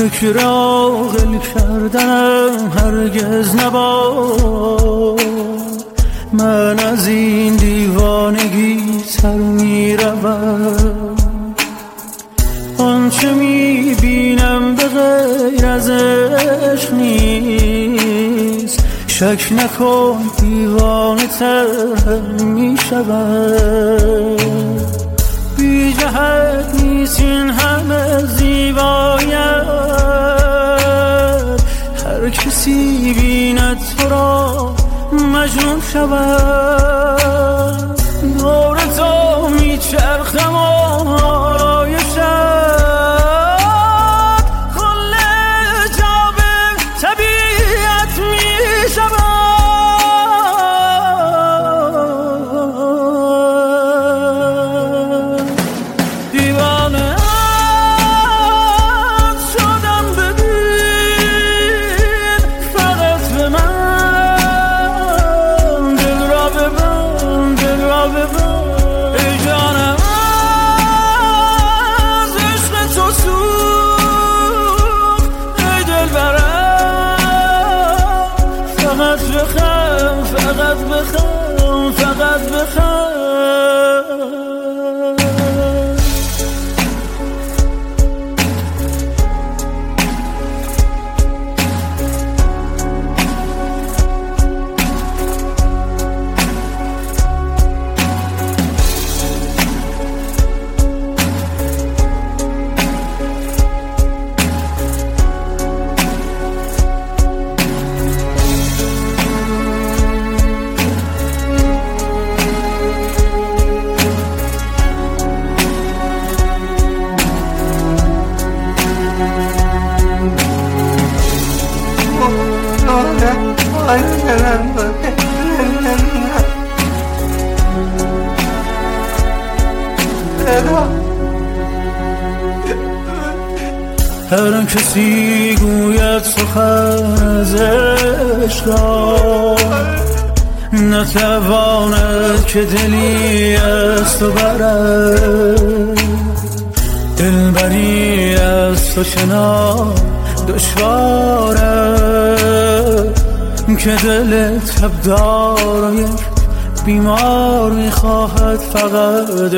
فکر عاقل کردنم هرگز نباد، من از این دیوانگی سر میروم. آنچه میبینم به غیر از عشق نیست، شک نکن دیوانه تر میشوم. بی جهت نیست این همه زیبایت، هر کسی بیند تو را مجنون شود. دور تو میچرخم آرایشت، کل جا به طبیعت میشود. دیوانه شدم ببین فقط به من، دل را ببند، دل را ببند ای جانم. از عشق تو سوخت ای دلبرم، فقط بخم، فقط بخم، فقط بخم. هر کسی گوید سخن از عشق را، نتواند که دلی از تو برد. دلبری از تو چنان دشواره که دل تبدار و یک بیمار میخواهد فقط.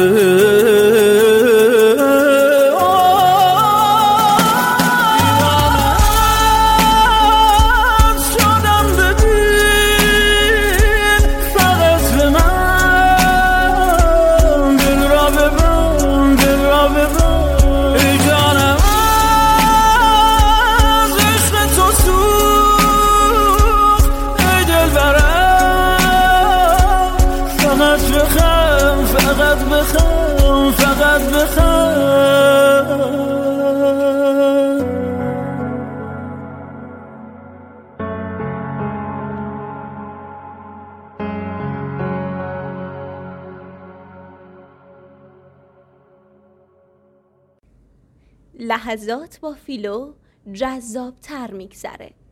فقط بخم، فقط بخم. لحظات با فیلو جذاب تر میگذره.